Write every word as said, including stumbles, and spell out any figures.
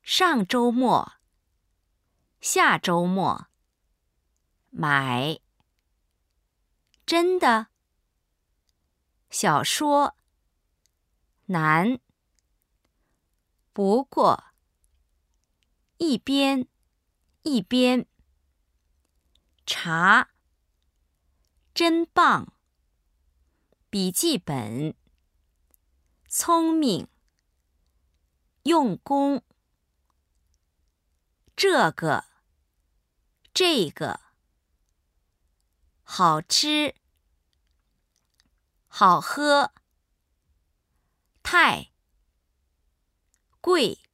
上周末，下周末，买，真的，小说，难，不过，一边，一边，查，真棒，笔记本，聪明，用功，这个，这个，好吃，好喝，太贵。